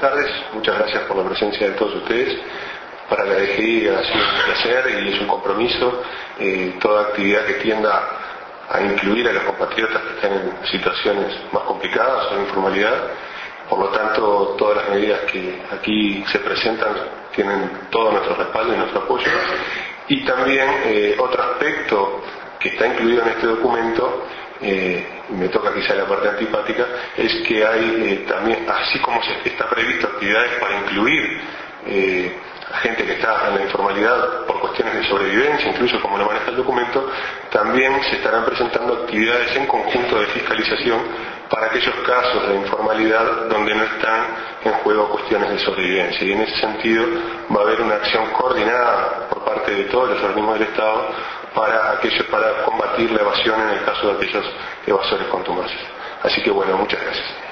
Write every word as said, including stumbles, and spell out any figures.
tardes, muchas gracias por la presencia de todos ustedes. Para la D G I ha sido un placer y es un compromiso eh, toda actividad que tienda a incluir a los compatriotas que están en situaciones más complicadas o de informalidad. Por lo tanto, todas las medidas que aquí se presentan tienen todo nuestro respaldo y nuestro apoyo. Y también eh, otro aspecto que está incluido en este documento, eh, me toca quizá la parte antipática, es que hay eh, también, así como se está previsto actividades para incluir eh, a gente que está en la informalidad por cuestiones de sobrevivencia, incluso como lo maneja el documento, también se estarán presentando actividades en conjunto de fiscalización para aquellos casos de informalidad donde no están en juego cuestiones de sobrevivencia. Y en ese sentido va a haber una acción coordinada por parte de todos los organismos del Estado para, aquellos, para combatir la evasión en el caso de aquellos evasores contumaces. Así que bueno, muchas gracias.